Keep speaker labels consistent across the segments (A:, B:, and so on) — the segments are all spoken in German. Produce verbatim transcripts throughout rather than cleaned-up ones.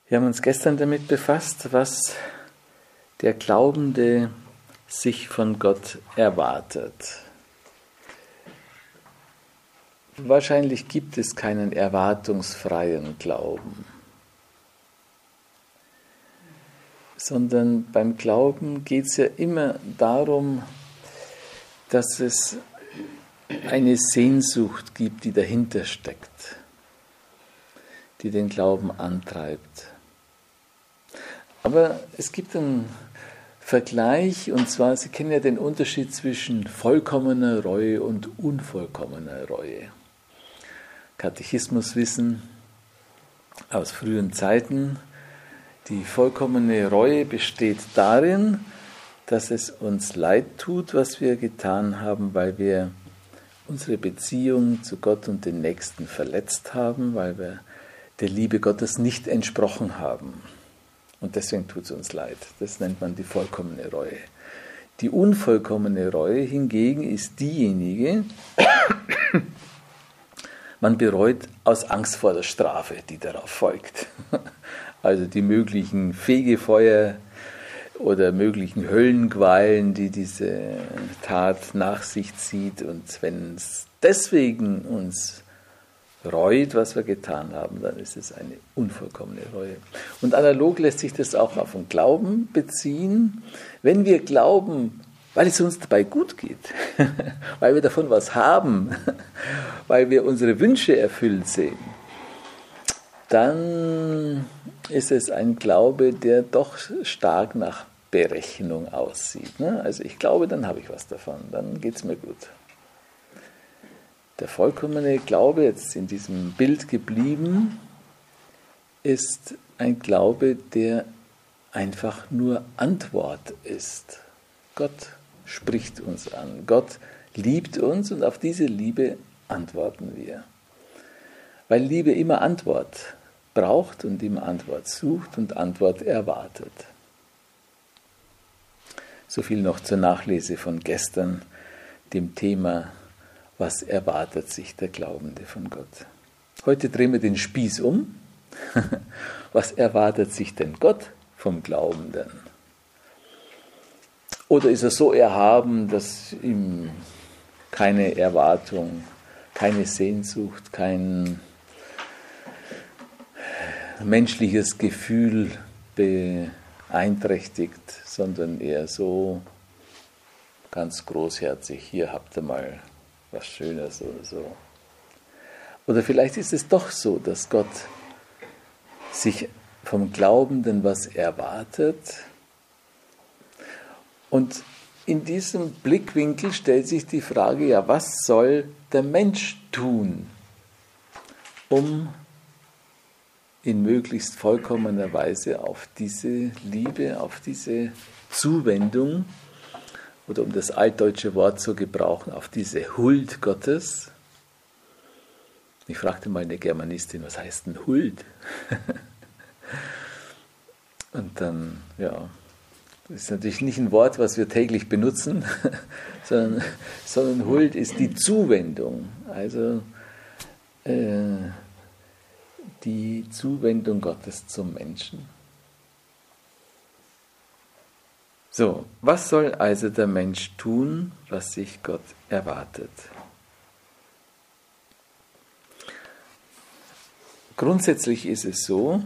A: Wir haben uns gestern damit befasst, was der Glaubende sich von Gott erwartet. Wahrscheinlich gibt es keinen erwartungsfreien Glauben, sondern beim Glauben geht es ja immer darum, dass es eine Sehnsucht gibt, die dahinter steckt, die den Glauben antreibt. Aber es gibt einen Vergleich, und zwar, Sie kennen ja den Unterschied zwischen vollkommener Reue und unvollkommener Reue. Katechismuswissen aus frühen Zeiten: Die vollkommene Reue besteht darin, dass es uns leid tut, was wir getan haben, weil wir unsere Beziehung zu Gott und den Nächsten verletzt haben, weil wir der Liebe Gottes nicht entsprochen haben. Und deswegen tut es uns leid. Das nennt man die vollkommene Reue. Die unvollkommene Reue hingegen ist diejenige, man bereut aus Angst vor der Strafe, die darauf folgt. Also die möglichen Fegefeuer oder möglichen Höllenqualen, die diese Tat nach sich zieht. Und wenn es deswegen uns reut, was wir getan haben, dann ist es eine unvollkommene Reue. Und analog lässt sich das auch auf den Glauben beziehen. Wenn wir glauben, weil es uns dabei gut geht, weil wir davon was haben, weil wir unsere Wünsche erfüllt sehen, dann ist es ein Glaube, der doch stark nach Berechnung aussieht. Also ich glaube, dann habe ich was davon, dann geht es mir gut. Der vollkommene Glaube, jetzt in diesem Bild geblieben, ist ein Glaube, der einfach nur Antwort ist. Gott spricht uns an, Gott liebt uns und auf diese Liebe antworten wir. Weil Liebe immer Antwort braucht und immer Antwort sucht und Antwort erwartet. So viel noch zur Nachlese von gestern, dem Thema: Was erwartet sich der Glaubende von Gott? Heute drehen wir den Spieß um. Was erwartet sich denn Gott vom Glaubenden? Oder ist er so erhaben, dass ihm keine Erwartung, keine Sehnsucht, kein menschliches Gefühl beeinträchtigt, sondern eher so ganz großherzig: Hier habt ihr mal was Schönes oder so. Oder vielleicht ist es doch so, dass Gott sich vom Glaubenden was erwartet. Und in diesem Blickwinkel stellt sich die Frage, ja, was soll der Mensch tun, um in möglichst vollkommener Weise auf diese Liebe, auf diese Zuwendung, oder um das altdeutsche Wort zu gebrauchen, auf diese Huld Gottes. Ich fragte mal eine Germanistin, was heißt denn Huld? Und dann, ja, das ist natürlich nicht ein Wort, was wir täglich benutzen, sondern, sondern Huld ist die Zuwendung, also äh, die Zuwendung Gottes zum Menschen. So, was soll also der Mensch tun, was sich Gott erwartet? Grundsätzlich ist es so,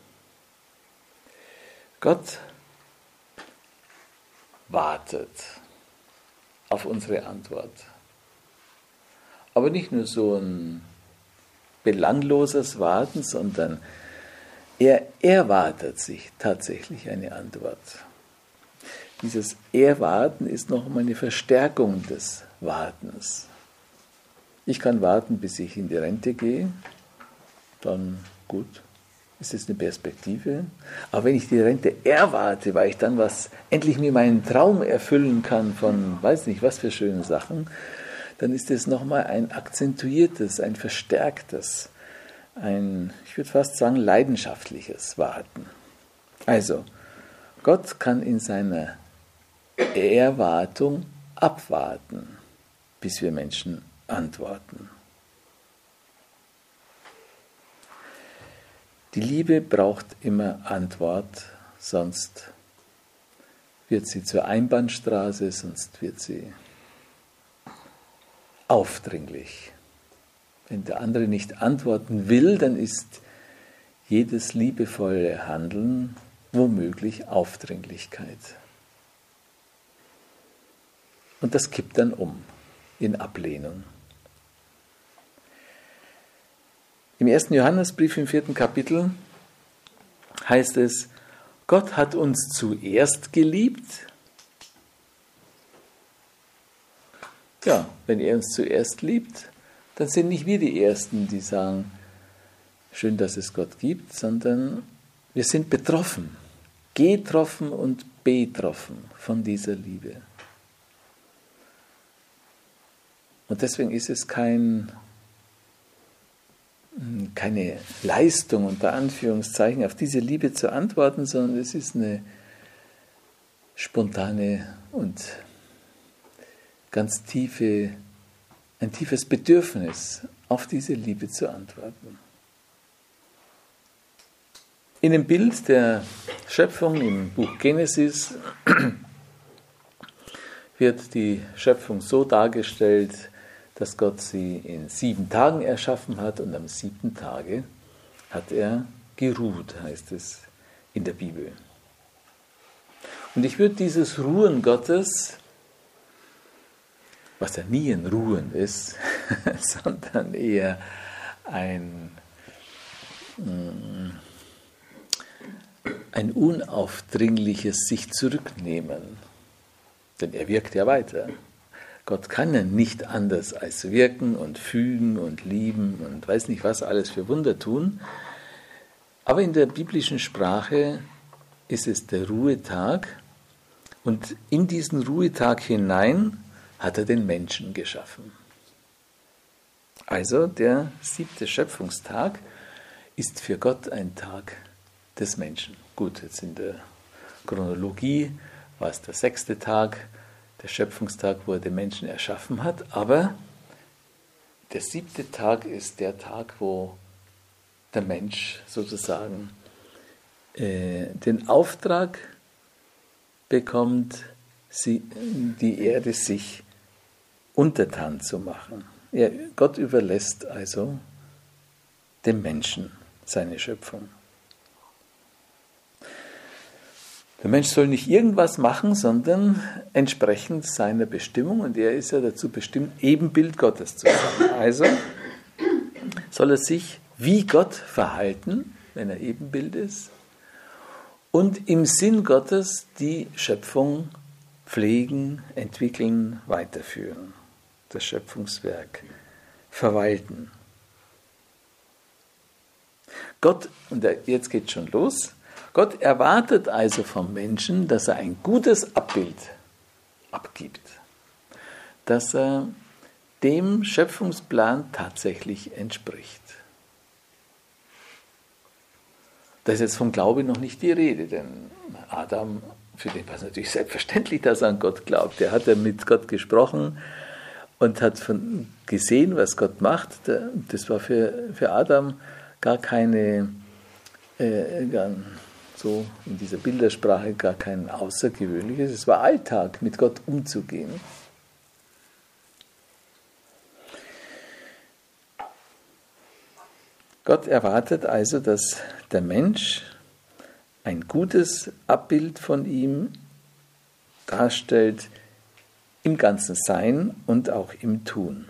A: Gott wartet auf unsere Antwort. Aber nicht nur so ein belangloses Warten, sondern er erwartet sich tatsächlich eine Antwort. Dieses Erwarten ist noch einmal eine Verstärkung des Wartens. Ich kann warten, bis ich in die Rente gehe, dann gut, ist es eine Perspektive. Aber wenn ich die Rente erwarte, weil ich dann was endlich mir meinen Traum erfüllen kann von, weiß nicht, was für schöne Sachen, dann ist es nochmal ein akzentuiertes, ein verstärktes, ein, ich würde fast sagen, leidenschaftliches Warten. Also, Gott kann in seiner Erwartung abwarten, bis wir Menschen antworten. Die Liebe braucht immer Antwort, sonst wird sie zur Einbahnstraße, sonst wird sie aufdringlich. Wenn der andere nicht antworten will, dann ist jedes liebevolle Handeln womöglich Aufdringlichkeit. Und das kippt dann um in Ablehnung. Im ersten Johannesbrief im vierten Kapitel heißt es, Gott hat uns zuerst geliebt. Ja, wenn er uns zuerst liebt, dann sind nicht wir die Ersten, die sagen, schön, dass es Gott gibt, sondern wir sind betroffen, getroffen und betroffen von dieser Liebe. Und deswegen ist es kein, keine Leistung, unter Anführungszeichen, auf diese Liebe zu antworten, sondern es ist eine spontane und ganz tiefe, ein tiefes Bedürfnis, auf diese Liebe zu antworten. In dem Bild der Schöpfung im Buch Genesis wird die Schöpfung so dargestellt, dass Gott sie in sieben Tagen erschaffen hat und am siebten Tage hat er geruht, heißt es in der Bibel. Und ich würde dieses Ruhen Gottes, was ja nie ein Ruhen ist, sondern eher ein, ein unaufdringliches sich zurücknehmen, denn er wirkt ja weiter. Gott kann ja nicht anders als wirken und fügen und lieben und weiß nicht was alles für Wunder tun. Aber in der biblischen Sprache ist es der Ruhetag und in diesen Ruhetag hinein hat er den Menschen geschaffen. Also der siebte Schöpfungstag ist für Gott ein Tag des Menschen. Gut, jetzt in der Chronologie war es der sechste Tag, der Schöpfungstag, wo er den Menschen erschaffen hat, aber der siebte Tag ist der Tag, wo der Mensch sozusagen äh, den Auftrag bekommt, sie, die Erde sich untertan zu machen. Er, Gott überlässt also dem Menschen seine Schöpfung. Der Mensch soll nicht irgendwas machen, sondern entsprechend seiner Bestimmung, und er ist ja dazu bestimmt, Ebenbild Gottes zu sein. Also soll er sich wie Gott verhalten, wenn er Ebenbild ist, und im Sinn Gottes die Schöpfung pflegen, entwickeln, weiterführen, das Schöpfungswerk verwalten. Gott, und jetzt geht es schon los, Gott erwartet also vom Menschen, dass er ein gutes Abbild abgibt, dass er dem Schöpfungsplan tatsächlich entspricht. Da ist jetzt vom Glaube noch nicht die Rede, denn Adam, für den war es natürlich selbstverständlich, dass er an Gott glaubt. Der hat ja mit Gott gesprochen und hat von, gesehen, was Gott macht. Das war für, für Adam gar keine, äh, gar, so in dieser Bildersprache gar kein Außergewöhnliches. Es war Alltag, mit Gott umzugehen. Gott erwartet also, dass der Mensch ein gutes Abbild von ihm darstellt im ganzen Sein und auch im Tun.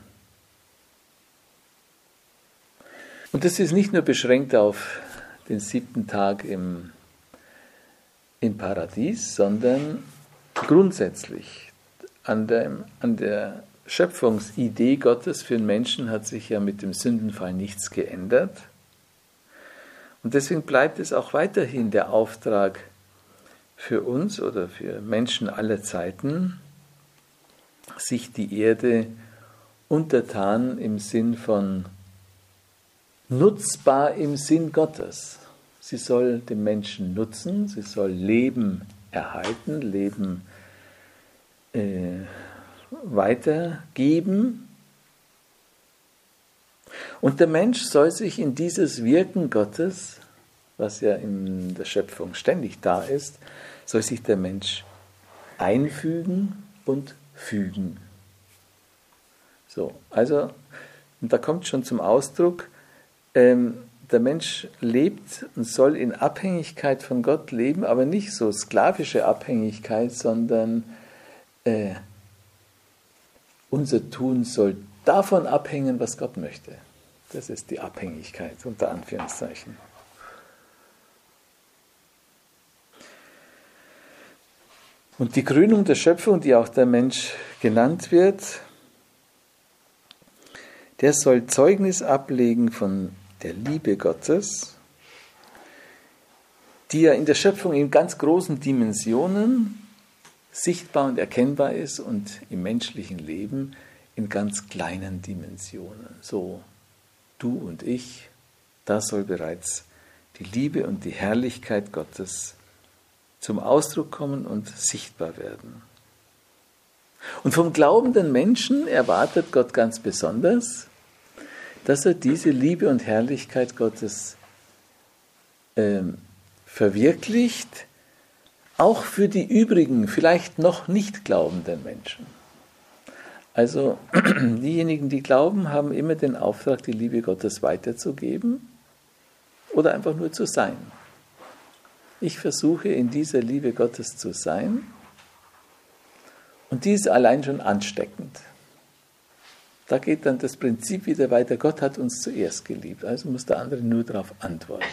A: Und das ist nicht nur beschränkt auf den siebten Tag im, im Paradies, sondern grundsätzlich an der, an der Schöpfungsidee Gottes für den Menschen hat sich ja mit dem Sündenfall nichts geändert. Und deswegen bleibt es auch weiterhin der Auftrag für uns oder für Menschen aller Zeiten, sich die Erde untertan im Sinn von nutzbar im Sinn Gottes. Sie soll den Menschen nutzen, sie soll Leben erhalten, Leben äh, weitergeben. Und der Mensch soll sich in dieses Wirken Gottes was ja in der Schöpfung ständig da ist, soll sich der Mensch einfügen und fügen. So, also, und da kommt schon zum Ausdruck, ähm, der Mensch lebt und soll in Abhängigkeit von Gott leben, aber nicht so sklavische Abhängigkeit, sondern äh, unser Tun soll davon abhängen, was Gott möchte. Das ist die Abhängigkeit, unter Anführungszeichen. Und die Krönung der Schöpfung, die auch der Mensch genannt wird, der soll Zeugnis ablegen von der Liebe Gottes, die ja in der Schöpfung in ganz großen Dimensionen sichtbar und erkennbar ist und im menschlichen Leben in ganz kleinen Dimensionen. So, du und ich, da soll bereits die Liebe und die Herrlichkeit Gottes zum Ausdruck kommen und sichtbar werden. Und vom glaubenden Menschen erwartet Gott ganz besonders, dass er diese Liebe und Herrlichkeit Gottes ähm, verwirklicht, auch für die übrigen, vielleicht noch nicht glaubenden Menschen. Also diejenigen, die glauben, haben immer den Auftrag, die Liebe Gottes weiterzugeben oder einfach nur zu sein. Ich versuche, in dieser Liebe Gottes zu sein, und die ist allein schon ansteckend. Da geht dann das Prinzip wieder weiter. Gott hat uns zuerst geliebt, also muss der andere nur darauf antworten.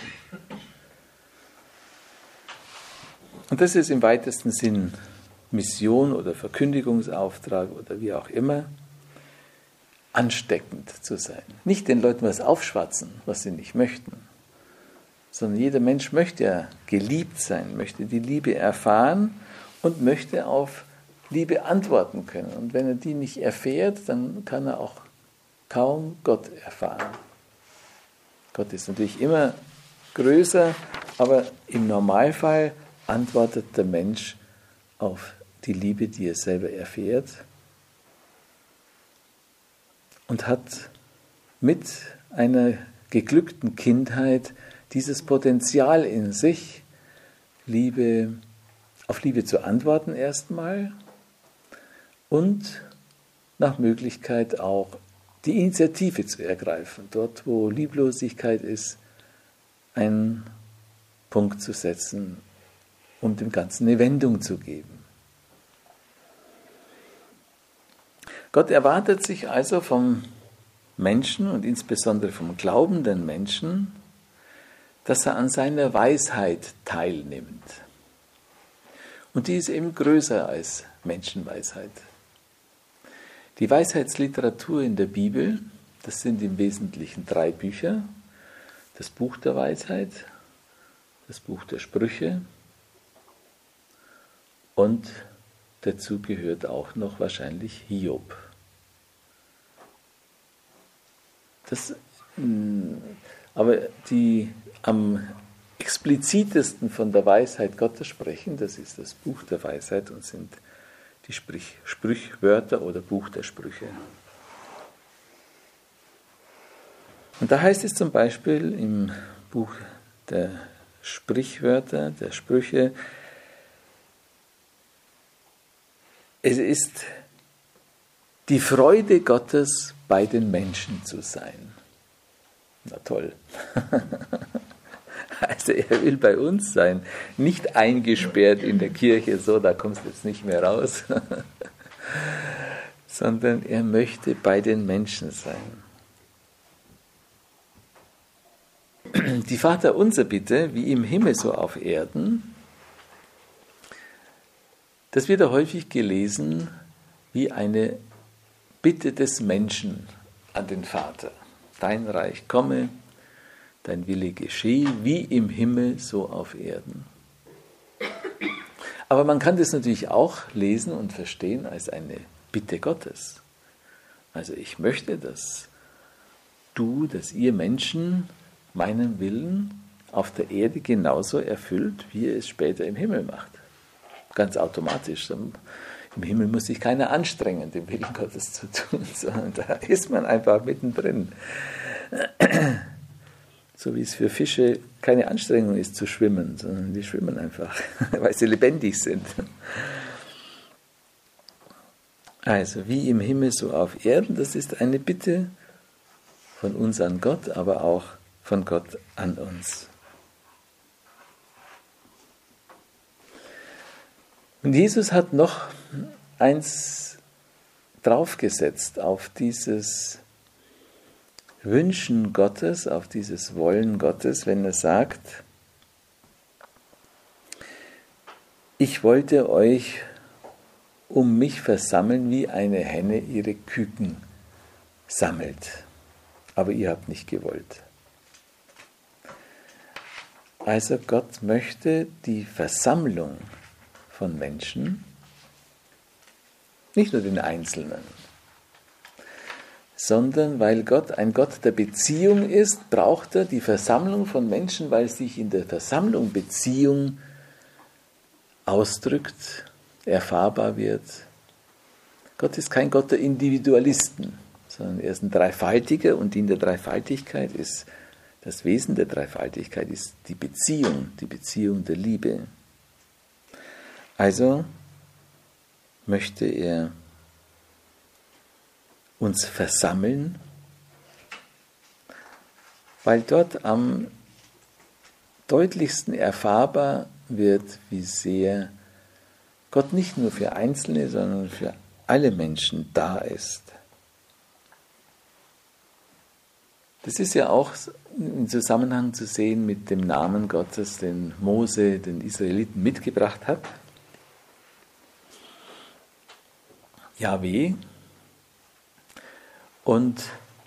A: Und das ist im weitesten Sinn Mission oder Verkündigungsauftrag oder wie auch immer, ansteckend zu sein. Nicht den Leuten was aufschwatzen, was sie nicht möchten, sondern jeder Mensch möchte ja geliebt sein, möchte die Liebe erfahren und möchte auf Liebe antworten können. Und wenn er die nicht erfährt, dann kann er auch kaum Gott erfahren. Gott ist natürlich immer größer, aber im Normalfall antwortet der Mensch auf die Liebe, die er selber erfährt, und hat mit einer geglückten Kindheit dieses Potenzial in sich, Liebe, auf Liebe zu antworten erstmal und nach Möglichkeit auch die Initiative zu ergreifen, dort wo Lieblosigkeit ist, einen Punkt zu setzen, um dem Ganzen eine Wendung zu geben. Gott erwartet sich also vom Menschen und insbesondere vom glaubenden Menschen, dass er an seiner Weisheit teilnimmt. Und die ist eben größer als Menschenweisheit. Die Weisheitsliteratur in der Bibel, das sind im Wesentlichen drei Bücher: das Buch der Weisheit, das Buch der Sprüche und dazu gehört auch noch wahrscheinlich Hiob. Das, aber die am explizitesten von der Weisheit Gottes sprechen, das ist das Buch der Weisheit und sind die Sprich, Sprichwörter oder Buch der Sprüche. Und da heißt es zum Beispiel im Buch der Sprichwörter, der Sprüche, es ist die Freude Gottes, bei den Menschen zu sein. Na toll. Also er will bei uns sein, nicht eingesperrt in der Kirche, so, da kommst du jetzt nicht mehr raus, sondern er möchte bei den Menschen sein. Die Vaterunser-Bitte, wie im Himmel so auf Erden, das wird ja häufig gelesen wie eine Bitte des Menschen an den Vater. Dein Reich komme, dein Wille geschehe, wie im Himmel, so auf Erden. Aber man kann das natürlich auch lesen und verstehen als eine Bitte Gottes. Also ich möchte, dass du, dass ihr Menschen meinen Willen auf der Erde genauso erfüllt, wie ihr es später im Himmel macht. Ganz automatisch. Im Himmel muss sich keiner anstrengen, den Willen Gottes zu tun, sondern da ist man einfach mittendrin. So wie es für Fische keine Anstrengung ist zu schwimmen, sondern die schwimmen einfach, weil sie lebendig sind. Also wie im Himmel, so auf Erden, das ist eine Bitte von uns an Gott, aber auch von Gott an uns. Und Jesus hat noch eins draufgesetzt auf dieses Wünschen Gottes, auf dieses Wollen Gottes, wenn er sagt, ich wollte euch um mich versammeln, wie eine Henne ihre Küken sammelt. Aber ihr habt nicht gewollt. Also Gott möchte die Versammlung von Menschen, nicht nur den Einzelnen, sondern weil Gott ein Gott der Beziehung ist, braucht er die Versammlung von Menschen, weil sich in der Versammlung Beziehung ausdrückt, erfahrbar wird. Gott ist kein Gott der Individualisten, sondern er ist ein Dreifaltiger und in der Dreifaltigkeit ist, das Wesen der Dreifaltigkeit ist die Beziehung, die Beziehung der Liebe. Also möchte er uns versammeln, weil dort am deutlichsten erfahrbar wird, wie sehr Gott nicht nur für Einzelne, sondern für alle Menschen da ist. Das ist ja auch im Zusammenhang zu sehen mit dem Namen Gottes, den Mose den Israeliten mitgebracht hat. Jahwe. Und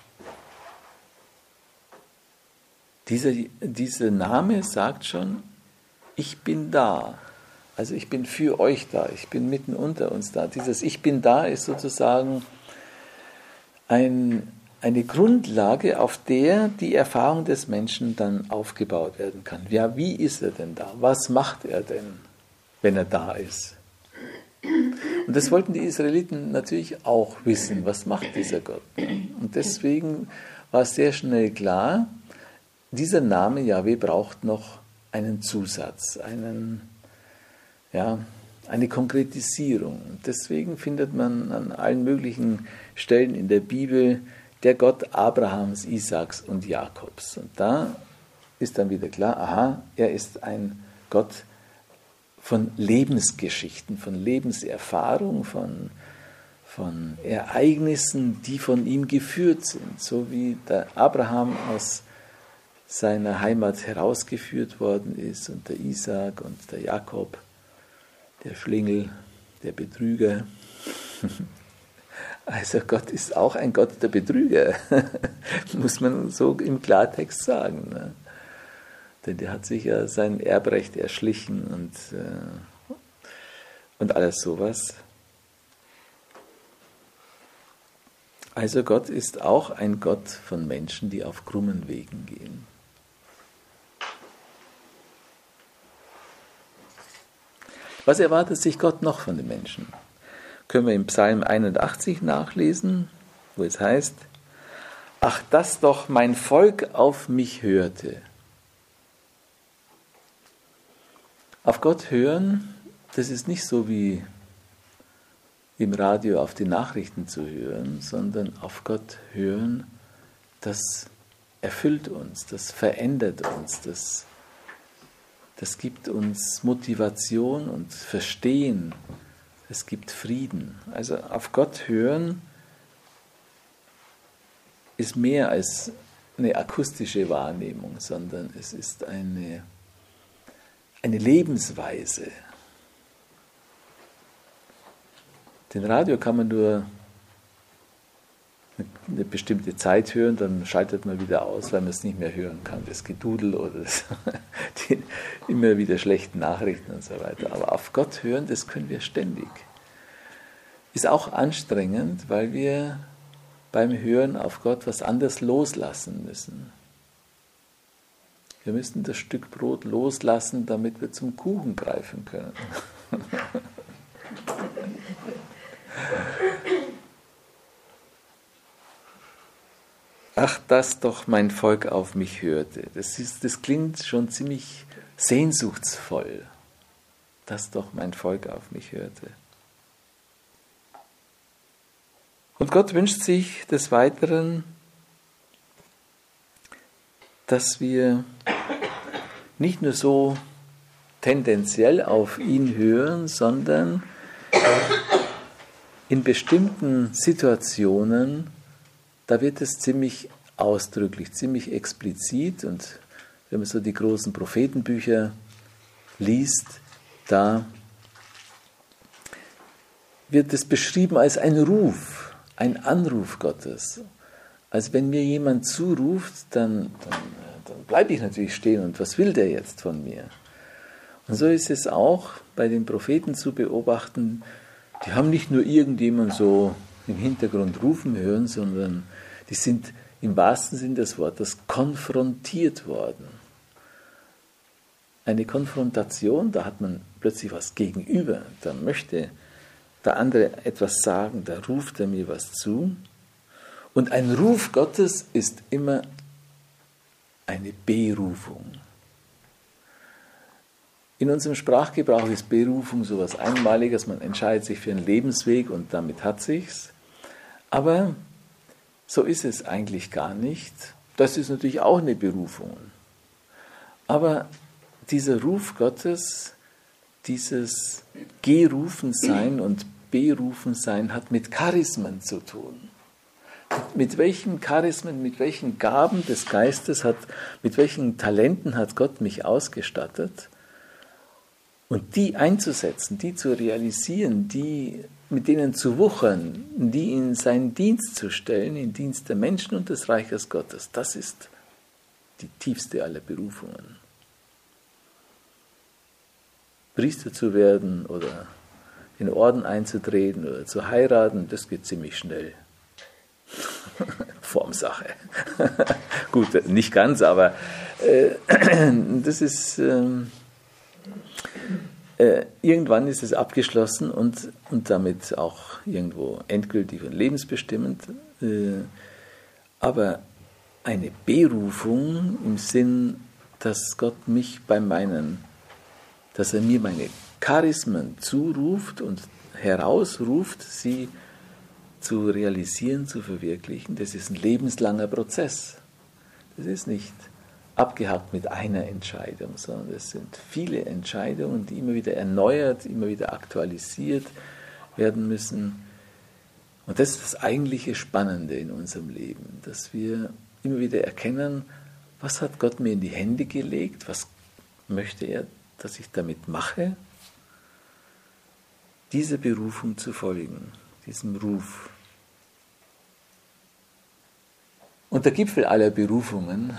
A: dieser, dieser Name sagt schon, ich bin da. Also ich bin für euch da, ich bin mitten unter uns da. Dieses Ich bin da ist sozusagen ein, eine Grundlage, auf der die Erfahrung des Menschen dann aufgebaut werden kann. Ja, wie ist er denn da? Was macht er denn, wenn er da ist? Und das wollten die Israeliten natürlich auch wissen, was macht dieser Gott? Und deswegen war es sehr schnell klar, dieser Name Jahwe braucht noch einen Zusatz, einen, ja, eine Konkretisierung. Und deswegen findet man an allen möglichen Stellen in der Bibel der Gott Abrahams, Isaaks und Jakobs. Und da ist dann wieder klar, aha, er ist ein Gott von Lebensgeschichten, von Lebenserfahrung, von, von Ereignissen, die von ihm geführt sind. So wie der Abraham aus seiner Heimat herausgeführt worden ist und der Isaak und der Jakob, der Schlingel, der Betrüger. Also Gott ist auch ein Gott der Betrüger, muss man so im Klartext sagen. Ne? Denn der hat sich ja sein Erbrecht erschlichen und, äh, und alles sowas. Also Gott ist auch ein Gott von Menschen, die auf krummen Wegen gehen. Was erwartet sich Gott noch von den Menschen? Können wir im Psalm einundachtzig nachlesen, wo es heißt, ach, dass doch mein Volk auf mich hörte. Auf Gott hören, das ist nicht so wie im Radio auf die Nachrichten zu hören, sondern auf Gott hören, das erfüllt uns, das verändert uns, das, das gibt uns Motivation und Verstehen, es gibt Frieden. Also auf Gott hören ist mehr als eine akustische Wahrnehmung, sondern es ist eine Eine Lebensweise. Den Radio kann man nur eine bestimmte Zeit hören, dann schaltet man wieder aus, weil man es nicht mehr hören kann. Das Gedudel oder das, die immer wieder schlechten Nachrichten und so weiter. Aber auf Gott hören, das können wir ständig. Ist auch anstrengend, weil wir beim Hören auf Gott was anderes loslassen müssen. Wir müssen das Stück Brot loslassen, damit wir zum Kuchen greifen können. ach, dass doch mein Volk auf mich hörte. Das ist, das klingt schon ziemlich sehnsuchtsvoll, dass doch mein Volk auf mich hörte. Und Gott wünscht sich des Weiteren, dass wir nicht nur so tendenziell auf ihn hören, sondern in bestimmten Situationen, da wird es ziemlich ausdrücklich, ziemlich explizit. Und wenn man so die großen Prophetenbücher liest, da wird es beschrieben als ein Ruf, ein Anruf Gottes. Als wenn mir jemand zuruft, dann, dann, dann bleibe ich natürlich stehen und was will der jetzt von mir? Und so ist es auch bei den Propheten zu beobachten, die haben nicht nur irgendjemand so im Hintergrund rufen hören, sondern die sind im wahrsten Sinn des Wortes konfrontiert worden. Eine Konfrontation, da hat man plötzlich was gegenüber, da möchte der andere etwas sagen, da ruft er mir was zu. Und ein Ruf Gottes ist immer eine Berufung. In unserem Sprachgebrauch ist Berufung so etwas Einmaliges, man entscheidet sich für einen Lebensweg und damit hat sich's. Aber so ist es eigentlich gar nicht. Das ist natürlich auch eine Berufung. Aber dieser Ruf Gottes, dieses Gerufensein und Berufensein hat mit Charismen zu tun. Mit welchen Charismen, mit welchen Gaben des Geistes hat, mit welchen Talenten hat Gott mich ausgestattet? Und die einzusetzen, die zu realisieren, die, mit denen zu wuchern, die in seinen Dienst zu stellen, in Dienst der Menschen und des Reiches Gottes, das ist die tiefste aller Berufungen. Priester zu werden oder in den Orden einzutreten oder zu heiraten, das geht ziemlich schnell. Formsache. Gut, nicht ganz, aber äh, das ist... Ähm, Äh, irgendwann ist es abgeschlossen und, und damit auch irgendwo endgültig und lebensbestimmend. Äh, aber eine Berufung im Sinn, dass Gott mich bei meinen, dass er mir meine Charismen zuruft und herausruft, sie zu realisieren, zu verwirklichen, das ist ein lebenslanger Prozess. Das ist nicht abgehakt mit einer Entscheidung, sondern es sind viele Entscheidungen, die immer wieder erneuert, immer wieder aktualisiert werden müssen. Und das ist das eigentliche Spannende in unserem Leben, dass wir immer wieder erkennen, was hat Gott mir in die Hände gelegt, was möchte er, dass ich damit mache, dieser Berufung zu folgen, diesem Ruf. Und der Gipfel aller Berufungen,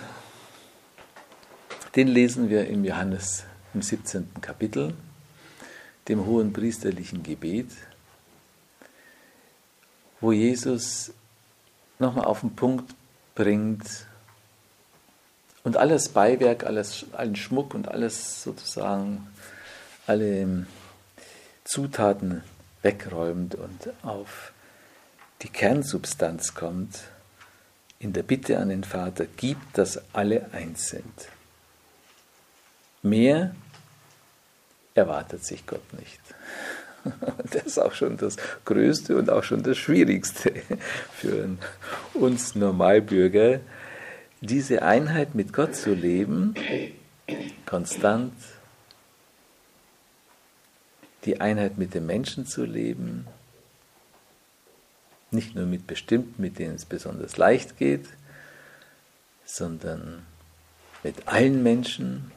A: den lesen wir im Johannes im siebzehnten Kapitel, dem hohen priesterlichen Gebet, wo Jesus nochmal auf den Punkt bringt und alles Beiwerk, alles, allen Schmuck und alles sozusagen, alle Zutaten wegräumt und auf die Kernsubstanz kommt, in der Bitte an den Vater, gib, dass alle eins sind. Mehr erwartet sich Gott nicht. Das ist auch schon das Größte und auch schon das Schwierigste für uns Normalbürger, diese Einheit mit Gott zu leben, konstant, die Einheit mit den Menschen zu leben, nicht nur mit bestimmten, mit denen es besonders leicht geht, sondern mit allen Menschen.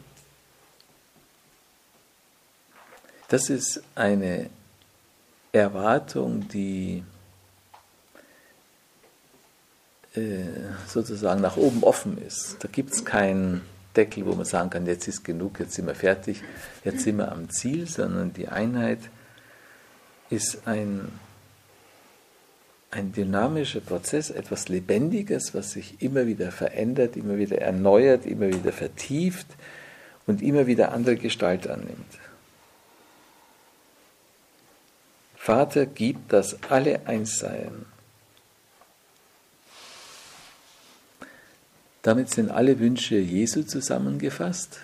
A: Das ist eine Erwartung, die äh, sozusagen nach oben offen ist. Da gibt es keinen Deckel, wo man sagen kann, jetzt ist genug, jetzt sind wir fertig, jetzt sind wir am Ziel, sondern die Einheit ist ein, ein dynamischer Prozess, etwas Lebendiges, was sich immer wieder verändert, immer wieder erneuert, immer wieder vertieft und immer wieder andere Gestalt annimmt. Vater, gib, dass alle eins seien. Damit sind alle Wünsche Jesu zusammengefasst.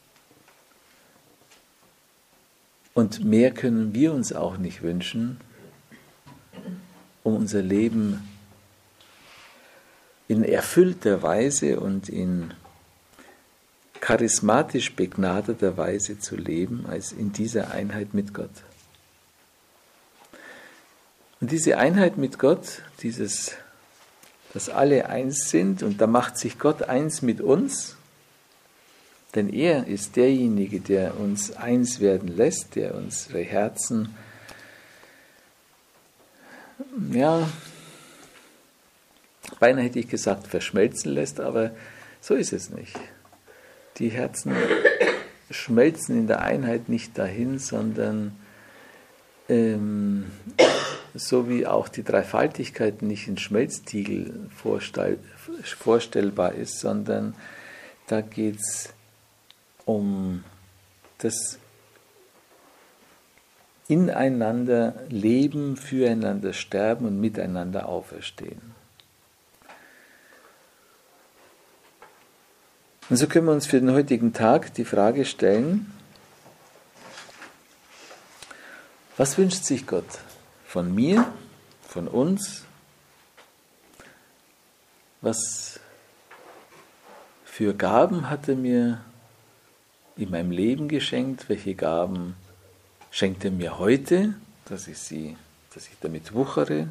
A: Und mehr können wir uns auch nicht wünschen, um unser Leben in erfüllter Weise und in charismatisch begnadeter Weise zu leben, als in dieser Einheit mit Gott. Und diese Einheit mit Gott, dieses, dass alle eins sind, und da macht sich Gott eins mit uns, denn er ist derjenige, der uns eins werden lässt, der unsere Herzen, ja, beinahe hätte ich gesagt, verschmelzen lässt, aber so ist es nicht. Die Herzen schmelzen in der Einheit nicht dahin, sondern ähm, so wie auch die Dreifaltigkeit nicht in Schmelztiegel vorstell, vorstellbar ist, sondern da geht es um das ineinander leben, füreinander sterben und miteinander auferstehen. Und so können wir uns für den heutigen Tag die Frage stellen, was wünscht sich Gott von mir, von uns? Was für Gaben hat er mir in meinem Leben geschenkt? Welche Gaben schenkt er mir heute, dass ich sie, dass ich damit wuchere?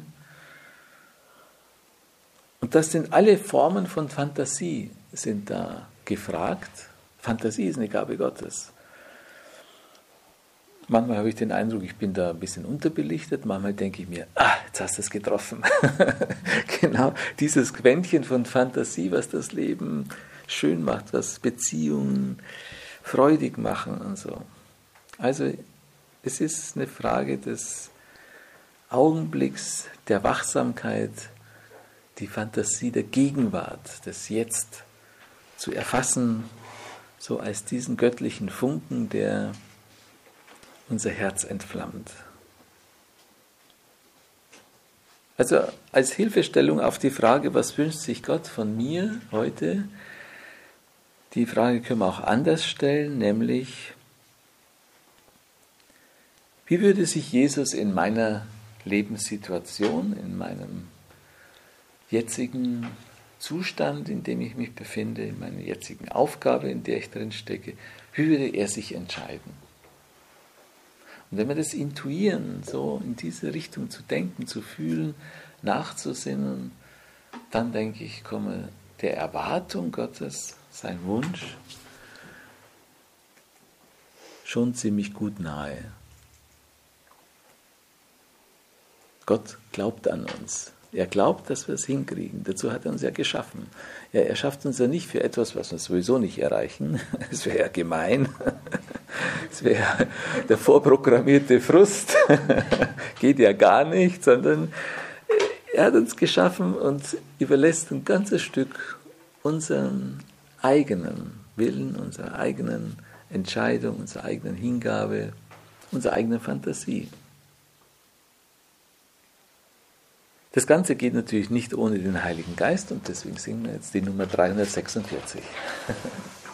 A: Und das sind alle Formen von Fantasie, sind da gefragt. Fantasie ist eine Gabe Gottes. Manchmal habe ich den Eindruck, ich bin da ein bisschen unterbelichtet. Manchmal denke ich mir, ah, jetzt hast du es getroffen. Genau, dieses Quäntchen von Fantasie, was das Leben schön macht, was Beziehungen freudig machen und so. Also es ist eine Frage des Augenblicks, der Wachsamkeit, die Fantasie der Gegenwart, des Jetzt zu erfassen, so als diesen göttlichen Funken, der unser Herz entflammt. Also als Hilfestellung auf die Frage, was wünscht sich Gott von mir heute, die Frage können wir auch anders stellen, nämlich, wie würde sich Jesus in meiner Lebenssituation, in meinem jetzigen Zustand, in dem ich mich befinde, in meiner jetzigen Aufgabe, in der ich drin stecke, wie würde er sich entscheiden? Und wenn wir das intuieren, so in diese Richtung zu denken, zu fühlen, nachzusinnen, dann denke ich, komme der Erwartung Gottes, sein Wunsch, schon ziemlich gut nahe. Gott glaubt an uns. Er glaubt, dass wir es hinkriegen. Dazu hat er uns ja geschaffen. Er erschafft uns ja nicht für etwas, was wir sowieso nicht erreichen. Das wäre ja gemein. Das wäre der vorprogrammierte Frust. Geht ja gar nicht, sondern er hat uns geschaffen und überlässt ein ganzes Stück unseren eigenen Willen, unserer eigenen Entscheidung, unserer eigenen Hingabe, unserer eigenen Fantasie. Das Ganze geht natürlich nicht ohne den Heiligen Geist und deswegen singen wir jetzt die Nummer dreihundertsechsundvierzig.